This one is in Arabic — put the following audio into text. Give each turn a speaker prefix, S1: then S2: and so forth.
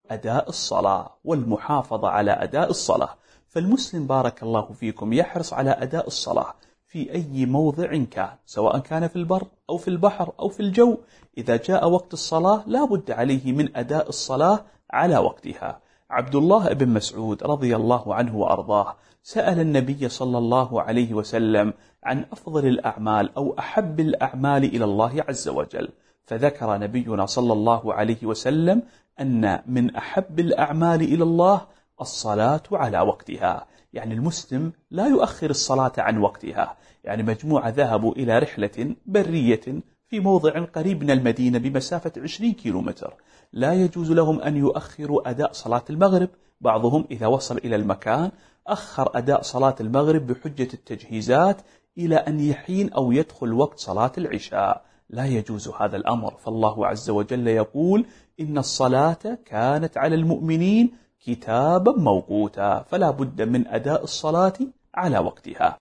S1: أداء الصلاة والمحافظة على أداء الصلاة. فالمسلم بارك الله فيكم يحرص على أداء الصلاة في أي موضع كان، سواء كان في البر أو في البحر أو في الجو. إذا جاء وقت الصلاة لا بد عليه من أداء الصلاة على وقتها. عبد الله بن مسعود رضي الله عنه وأرضاه سأل النبي صلى الله عليه وسلم عن أفضل الأعمال أو أحب الأعمال إلى الله عز وجل، فذكر نبينا صلى الله عليه وسلم أن من أحب الأعمال إلى الله الصلاة على وقتها. يعني المسلم لا يؤخر الصلاة عن وقتها. يعني مجموعة ذهبوا إلى رحلة برية في موضع قريب من المدينة بمسافة 20 كيلومتر، لا يجوز لهم أن يؤخروا أداء صلاة المغرب. بعضهم إذا وصل إلى المكان أخر أداء صلاة المغرب بحجة التجهيزات إلى أن يحين أو يدخل وقت صلاة العشاء. لا يجوز هذا الأمر، فالله عز وجل يقول إن الصلاة كانت على المؤمنين كتابا موقوتا، فلا بد من أداء الصلاة على وقتها.